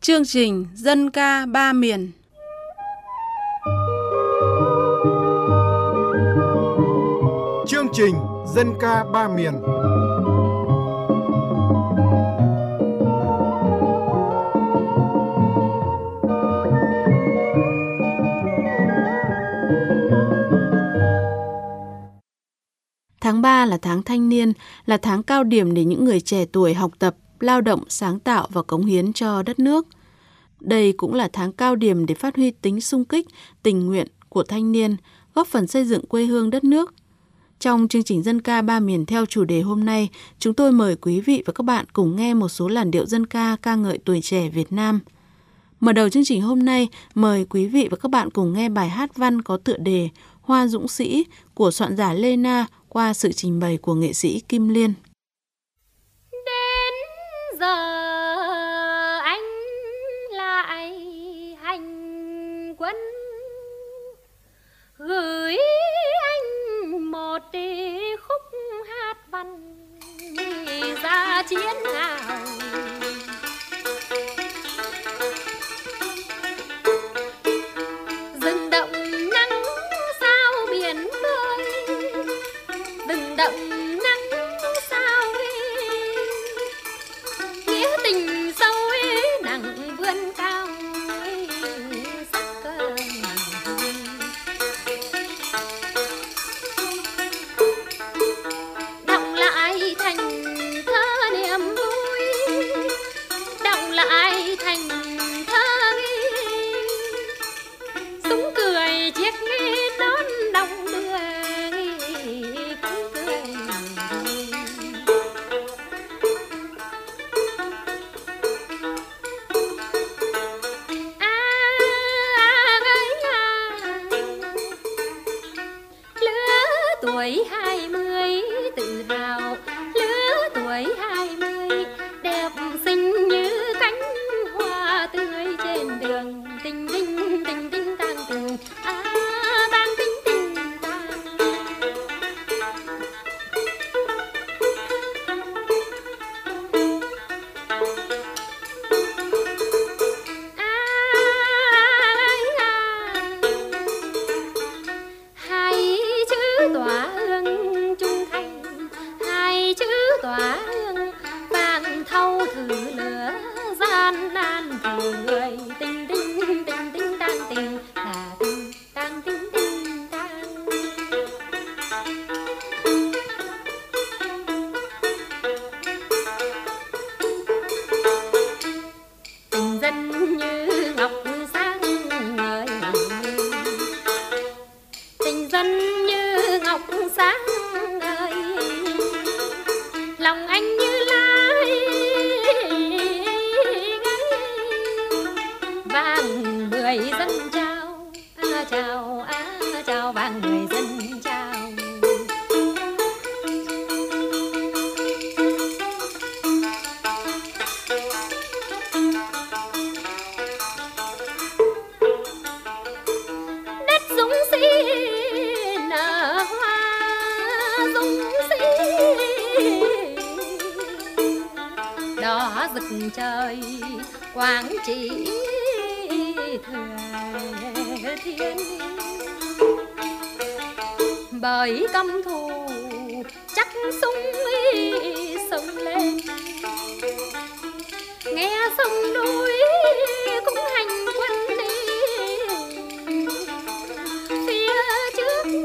Chương trình Dân ca ba miền. Chương trình Dân ca ba miền. Tháng 3 là tháng thanh niên, là tháng cao điểm để những người trẻ tuổi học tập, lao động, sáng tạo và cống hiến cho đất nước. Đây cũng là tháng cao điểm để phát huy tính xung kích, tình nguyện của thanh niên, góp phần xây dựng quê hương đất nước. Trong chương trình Dân ca ba miền theo chủ đề hôm nay, chúng tôi mời quý vị và các bạn cùng nghe một số làn điệu dân ca ca ngợi tuổi trẻ Việt Nam. Mở đầu chương trình hôm nay, mời quý vị và các bạn cùng nghe bài hát văn có tựa đề Hoa Dũng Sĩ của soạn giả Lê Na qua sự trình bày của nghệ sĩ Kim Liên. Đến giờ anh lại hành quân, gửi anh một khúc hát văn ra chiến hào. Rừng động nắng sao biển bơi, rừng động nắng sao nghĩa tình sâu nặng vươn cao sắc cơ. Đọng lại thành thơ niềm vui, đọng lại thành thơ súng cười chiếc đón đông đưa cũng cười. Lứa tuổi 20 tự hào, lứa tuổi 20 đẹp xinh như cánh hoa tươi trên đường. Tình tình tình tình tang tình, tang tình tình tang. Hai chữ tỏa hương trung thành, hai chữ tỏa hương vàng thâu thử lửa gian nan thử người. Tình tình tình tình tang tình là tình tang tình tình tang. Tình dân như ngọc sáng ngời, tình dân như ngọc sáng ngời, lòng anh như lá vàng bưởi dân trao, chào chào vàng bưởi dân trao. Đất dũng sĩ nở hoa dũng sĩ, đỏ rực trời quang chỉ thừa thiên. Bởi căm thù chắc súng sông lên, nghe sông núi cũng hành quân đi phía trước.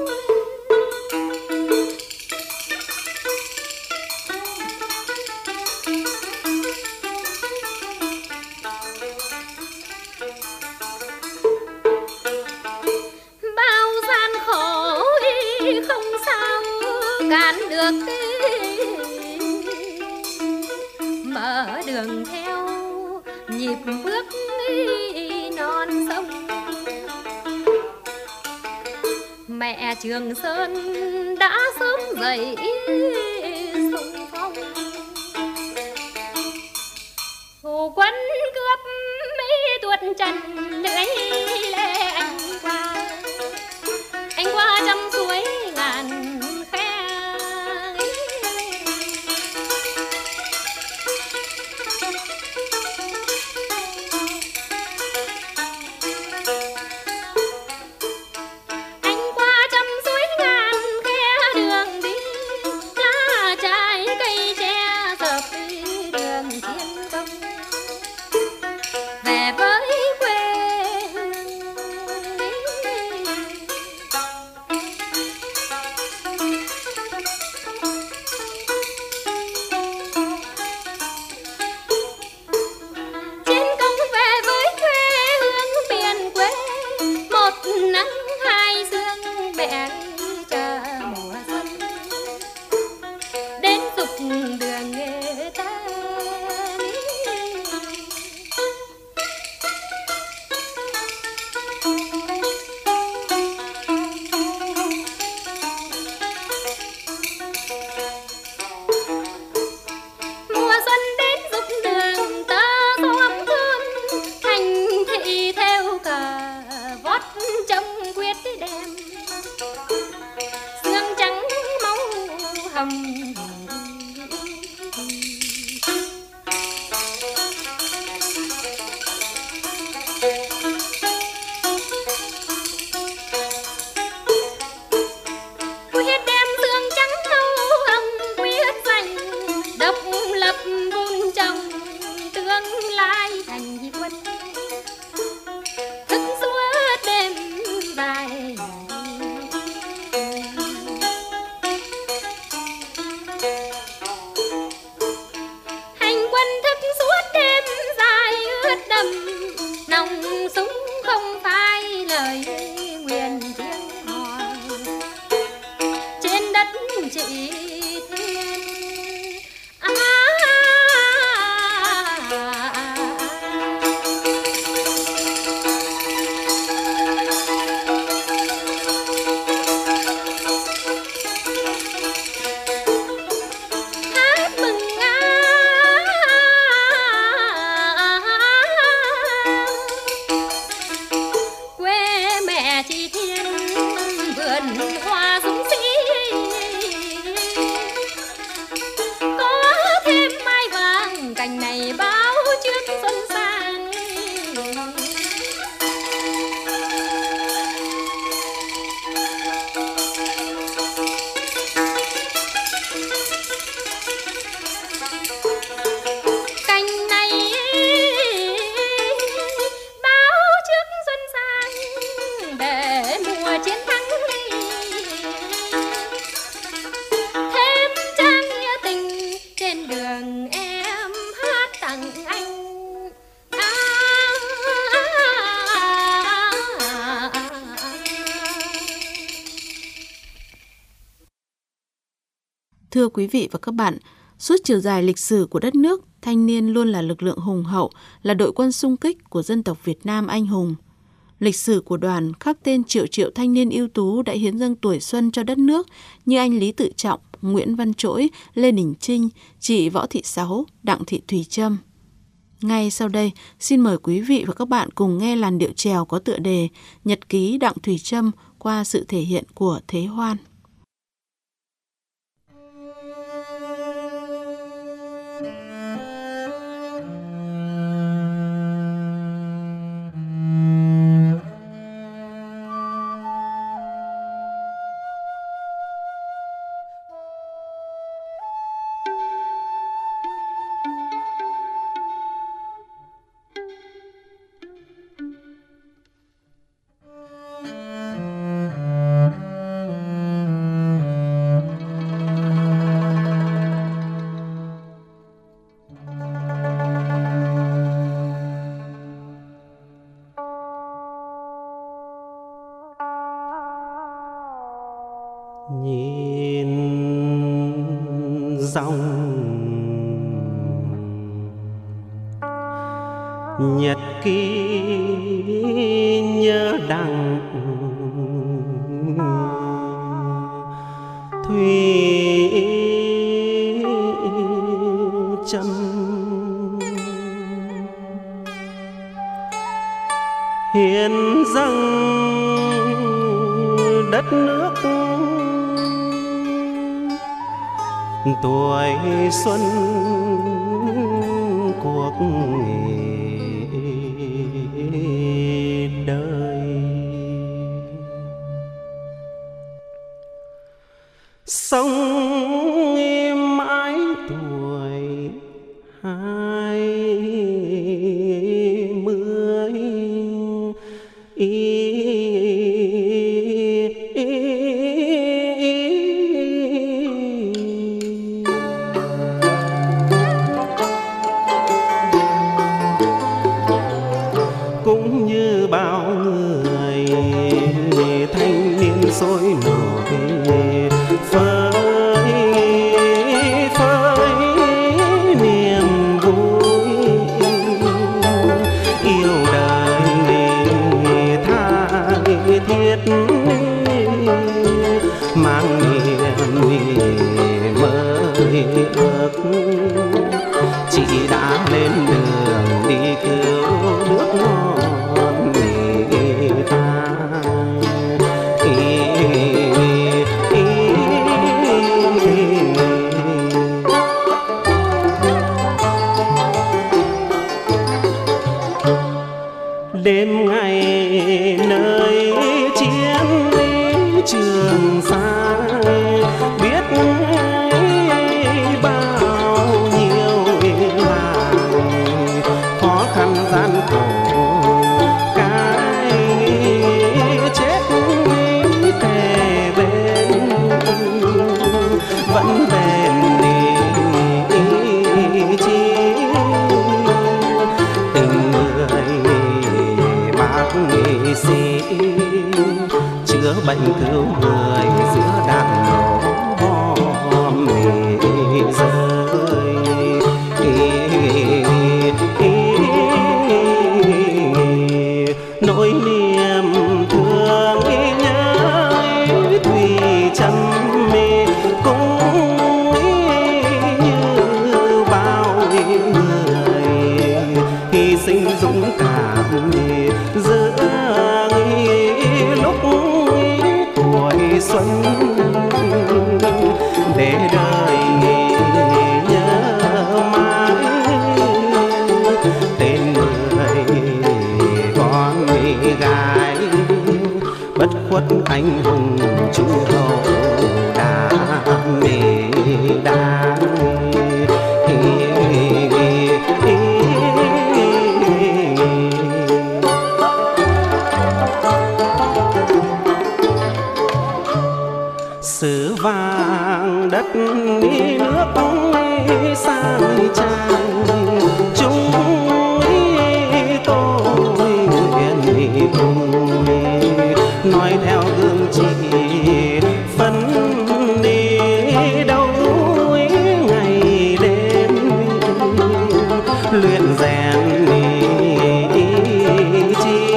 Bao gian khổ không sao cản được, mở đường theo nhịp bước non sông. Mẹ Trường Sơn đã sớm dậy xung phong, hồ quân cướp mấy tuột trần lưỡi lê. Anh qua trăm suối ngàn khe, về với quê chiến công, về với quê hương miền quê. Một nắng hai sương mẹ chờ mùa xuân đến dục đường người ta. Mùa xuân đến dục đường tơ xóm thôn, thành thị theo cờ vót trông quyết đem xương trắng máu hồng. Quyết đem xương trắng máu hồng, quyết giành độc lập vun trồng tương lai thành quân. Thức suốt đêm dài hành quân, thức suốt đêm dài ướt đẫm nòng súng, không phai lời nguyền tiếng hò trên đất trị thiên. Hát mừng quê mẹ chị thiên, vườn hoa dũng sĩ có thêm mai vàng, cành này báo trước xuân sang. Cành này báo trước xuân sang, để mùa chiến thắng thêm trang nghĩa tình trên đường em hát tặng anh. Thưa quý vị và các bạn, suốt chiều dài lịch sử của đất nước, thanh niên luôn là lực lượng hùng hậu, là đội quân xung kích của dân tộc Việt Nam anh hùng. Lịch sử của đoàn khắc tên triệu triệu thanh niên ưu tú đã hiến dâng tuổi xuân cho đất nước như anh Lý Tự Trọng, Nguyễn Văn Trỗi, Lê Đình Trinh, chị Võ Thị Sáu, Đặng Thị Thùy Trâm. Ngay sau đây, xin mời quý vị và các bạn cùng nghe làn điệu chèo có tựa đề Nhật ký Đặng Thùy Trâm qua sự thể hiện của Thế Hoan. Nhìn dòng nhật ký nhớ Đặng Thùy Trâm, hiến dâng đất nước tuổi xuân cuộc đời. Sống mãi tuổi 20 bao người thanh niên sôi nổi phơi phới niềm vui yêu đời tha thiết mang niềm mơ ước chị đã lên đường đi cứu nước non người ta. Đêm ngày nơi chiến trường xa biết bao nhiêu là khó khăn gian khổ cái chết kề bên vẫn bền ý chí tình người bác nghị sĩ chữa bệnh cứu người giữa đạn nổ bom mì rơi. Nỗi niềm thương nhớ thủy chân mi cũng như bao người hy sinh dũng cảm giữa lúc tuổi xuân để đời nhớ mãi tên người con gái bất khuất anh hùng trung hậu đã mê đá. Sử vàng đất nước sang trang chúng tôi nguyện cùng nói theo gương chị phấn đi đâu ngày đêm luyện rèn ý chí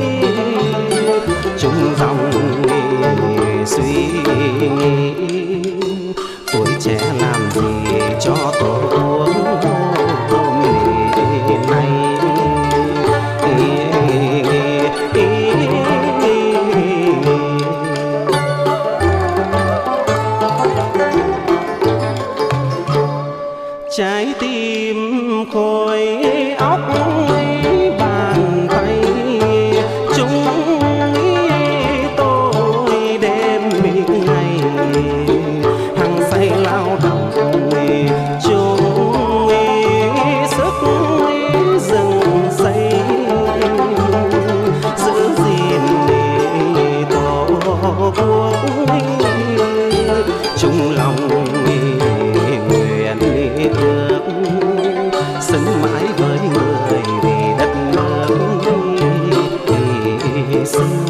chung dòng suy nghĩ tuổi trẻ làm gì cho tổ quốc hôm nay. Trái tim khối óc bàn tay chúng tôi đêm ngày hăng say lao động chung sức rừng xây giữ gìn tổ quốc chung lòng nguyện ước sống mãi với người vì đất nước hy sinh.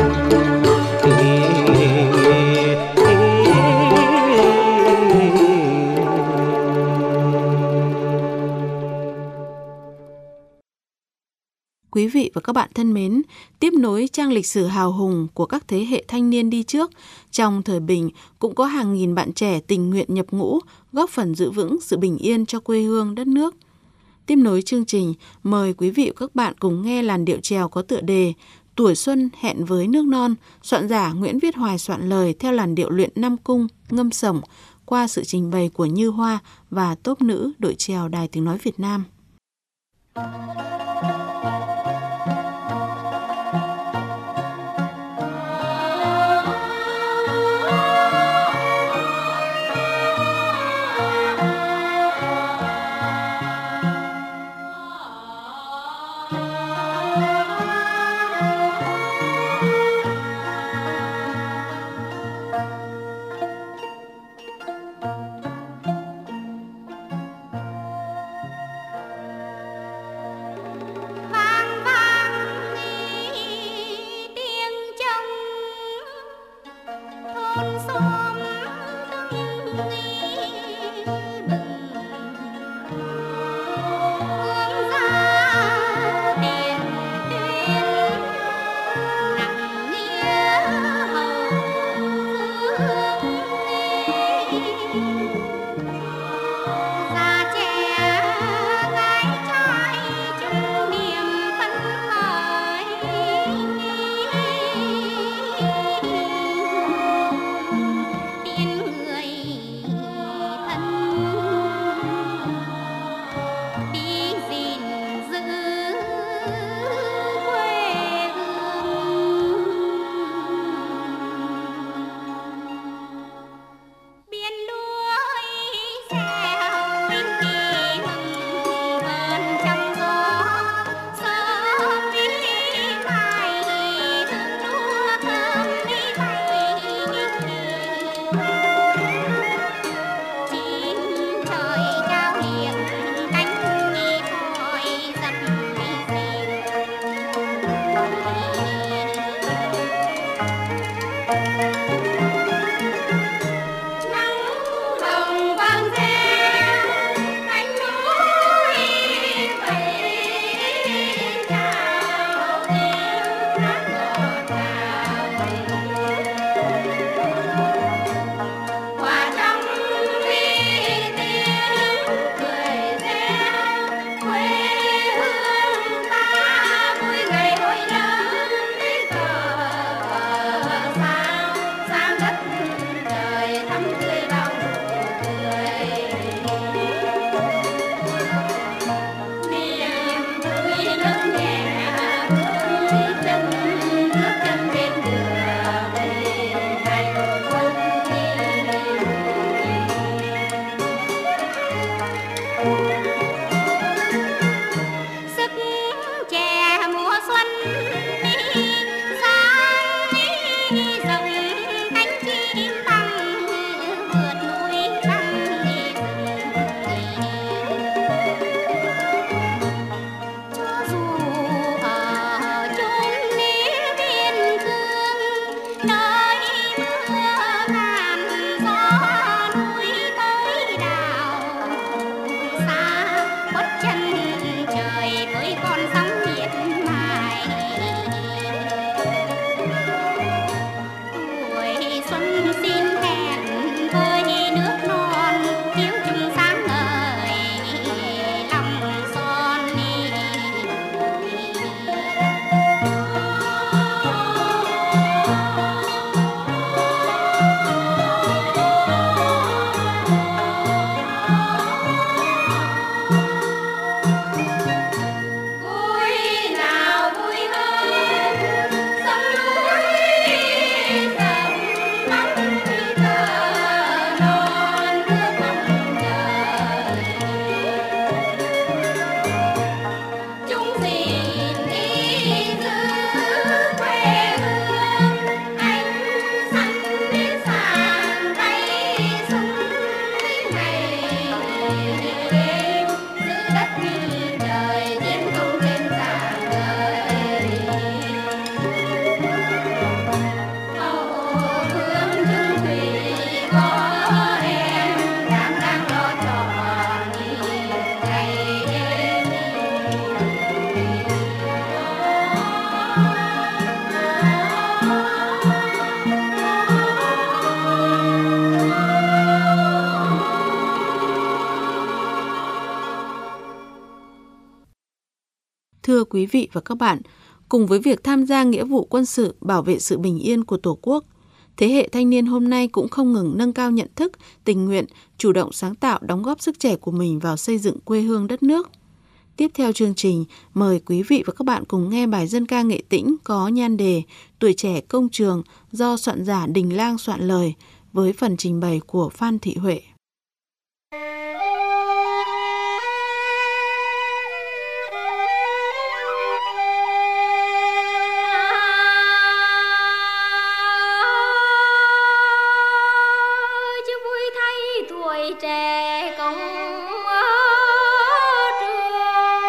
Quý vị và các bạn thân mến, tiếp nối trang lịch sử hào hùng của các thế hệ thanh niên đi trước, trong thời bình cũng có hàng nghìn bạn trẻ tình nguyện nhập ngũ, góp phần giữ vững sự bình yên cho quê hương đất nước. Tiếp nối chương trình, mời quý vị và các bạn cùng nghe làn điệu chèo có tựa đề Tuổi xuân hẹn với nước non, soạn giả Nguyễn Viết Hoài soạn lời theo làn điệu luyện Nam Cung, ngâm sổng, qua sự trình bày của Như Hoa và tốp nữ đội chèo Đài Tiếng Nói Việt Nam. xuân sáng rồng cánh chim bay vượt núi băng cho dù ở chốn nghĩa biên cương nơi mưa ngàn gió núi tới đảo xa khuất chân trời với con sóng miệt mài tuổi xuân xin hẹn với nước non hiếu chung sáng ngời lòng son vui nào vui hơn sông núi rộng bóng cờ non nước mong chờ chung gìn giữ quê hương anh sẵn sàng tay súng ngày đêm giữ đất trời chiến công trên dạng đời hương chung thủy có em đang lo tròn ngày đêm Thưa quý vị và các bạn, cùng với việc tham gia nghĩa vụ quân sự bảo vệ sự bình yên của Tổ quốc, thế hệ thanh niên hôm nay cũng không ngừng nâng cao nhận thức, tình nguyện, chủ động sáng tạo đóng góp sức trẻ của mình vào xây dựng quê hương đất nước. Tiếp theo chương trình, mời quý vị và các bạn cùng nghe bài dân ca nghệ tĩnh có nhan đề Tuổi trẻ công trường do soạn giả Đình Lang soạn lời với phần trình bày của Phan Thị Huệ. chứ vui thay tuổi trẻ công trường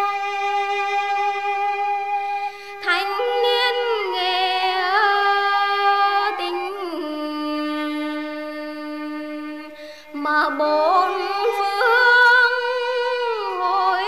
thanh niên nghề tình mà bốn phương hội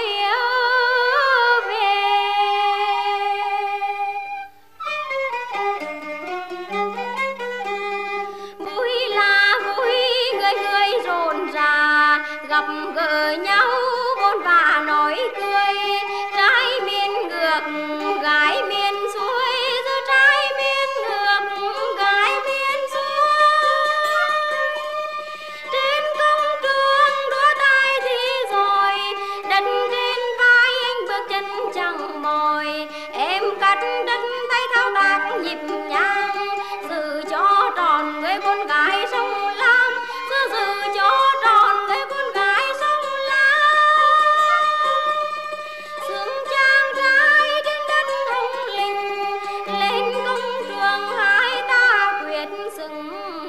về vui là vui người người rộn rà gặp gỡ nhau bôn ba nói cười trái miên ngược gái miên xuôi giữa trái miên ngược gái miên xuôi trên công trường đua tay thì rồi đất trên vai anh bước chân chẳng mỏi em cắt đất tay thao tác nhịp nhàng giữ cho tròn người con gái sông Lam giữ cho tròn người con gái sông Lam sướng trang trai trên đất hồng linh lên công trường hai ta quyết xứng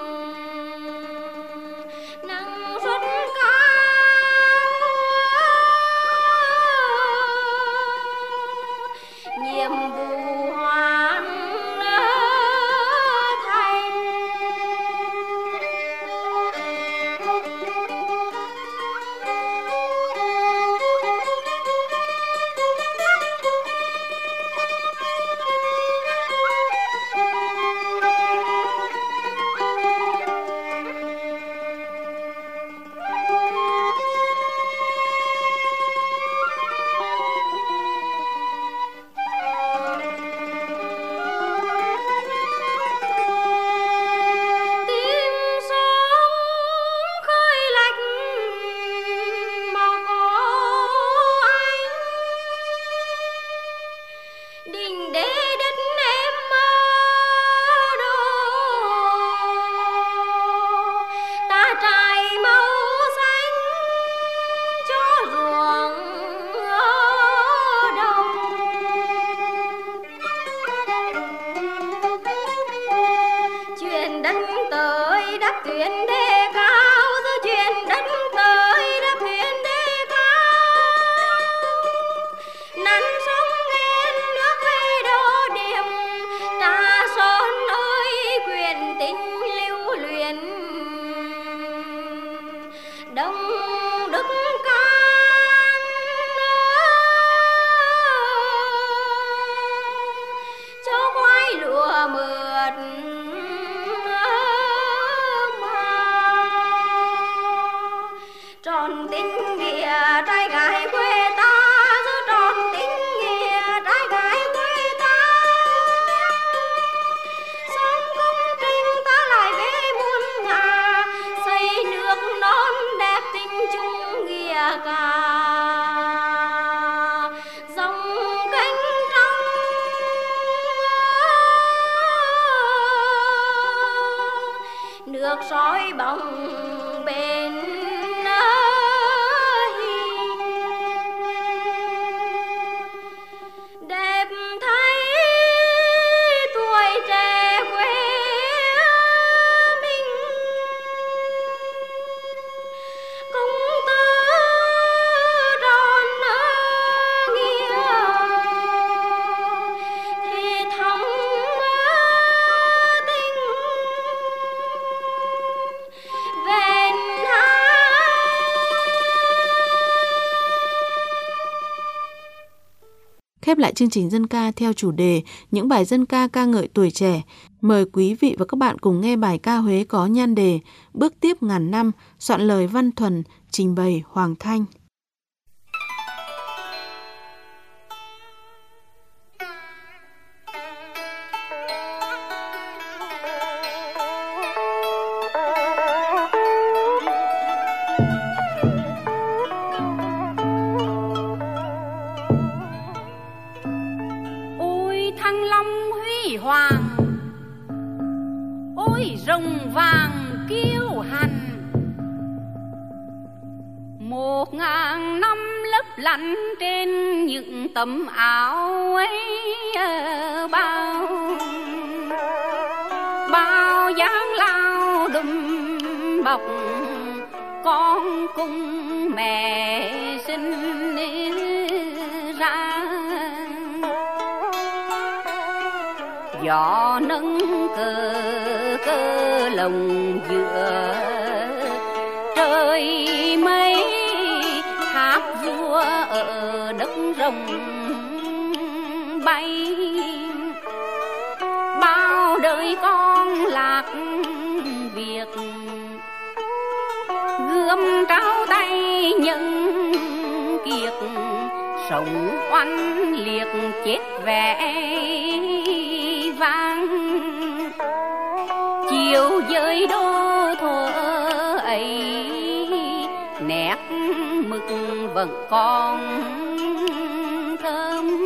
năng suất cao nhiệm vụ hoàn thành. Tiếng sóng khơi lạch mà có anh đình đế đất em mơ đồ ta trải màu xanh cho ruộng đồng thuyền đê cao giữa chuyện đất tới đáp thuyền đê cao nắn sông lên nước về đô điểm trà son ơi quyền tình lưu luyện đông đức can cho quái lụa mượt tròn tình nghĩa trai gái quê ta giữ tròn tình nghĩa trai gái quê ta xong công trình ta lại về muôn ngà xây nước non đẹp tình chung nghĩa cả dòng cánh trong nước soi bóng bên đẹp thấy tuổi trẻ quê mình công tư tròn nghĩa thì thắm tình vẹn Khép lại chương trình dân ca theo chủ đề những bài dân ca ca ngợi tuổi trẻ. Mời quý vị và các bạn cùng nghe bài ca Huế có nhan đề Bước tiếp ngàn năm, soạn lời Văn Thuần, trình bày Hoàng Thanh. Thăng long huy hoàng ôi rồng vàng kiêu hằn 1000 năm lấp lánh trên những tấm áo ấy bao dáng lao đùm bọc con cùng mẹ sinh ra gió nâng cơ lồng giữa trời mây tháp vua ở đất rồng bay bao đời con lạc việc gươm trao tay những kiệt sống oanh liệt chết vẻ vang chiều giới đô thuở ấy nét mực vẫn còn thơm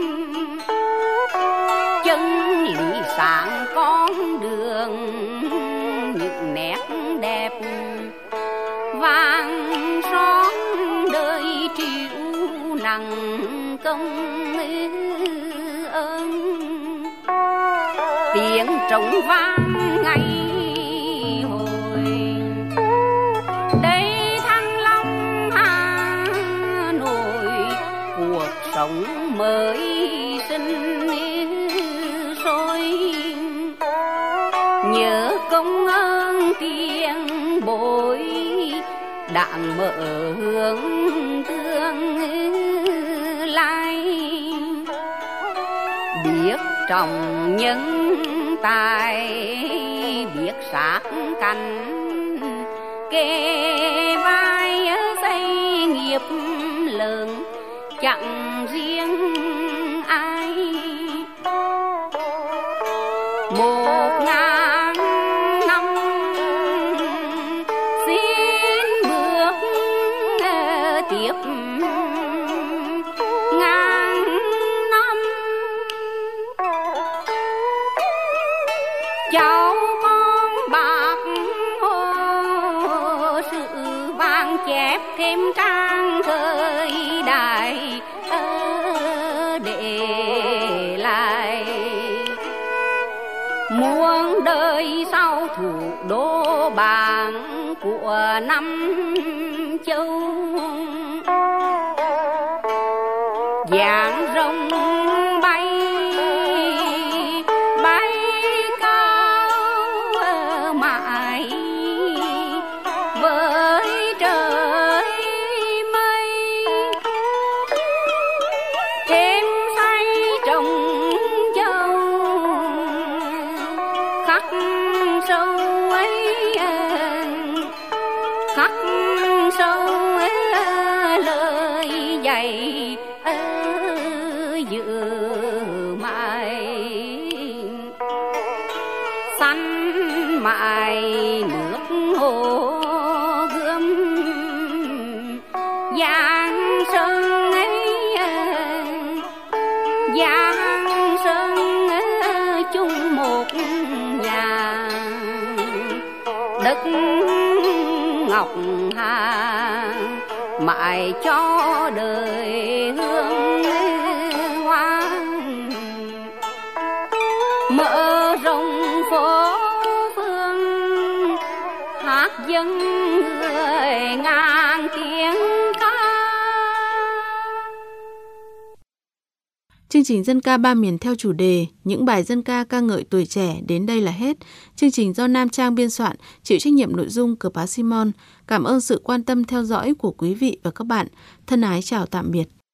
chân lý sáng con đường những nét đẹp vàng son đời chịu nặng công ơn tiếng trống vang ngày hồi đây Thăng Long Hà Nội cuộc sống mới sinh sôi nhớ công ơn tiền bối đặng mở hướng tương lai biết trọng nhân tài biết sát cánh kề vai xây nghiệp lớn chẳng riêng ai 1000 năm xin bước tiếp ngàn năm cháu con bạc hồ sự vang chép thêm trang thời đại để lại muôn đời sau thủ đô bảng của năm châu. Dáng rồng bay bay cao mãi với trời mây, thêm say trồng châu khắc sâu ấy, khắc sâu ấy lời dạy dự mãi xanh mãi nước hồ gươm giang sơn ấy, giang sơn chung một nhà đất ngọc hà mãi cho đời hương hoa mở rộng phố phương hát dân người ngàn tiếng ca. Chương trình Dân ca ba miền theo chủ đề những bài dân ca ca ngợi tuổi trẻ đến đây là hết. Chương trình do Nam Trang biên soạn, chịu trách nhiệm nội dung Cờ Pá Simon. Cảm ơn sự quan tâm theo dõi của quý vị và các bạn. Thân ái chào tạm biệt.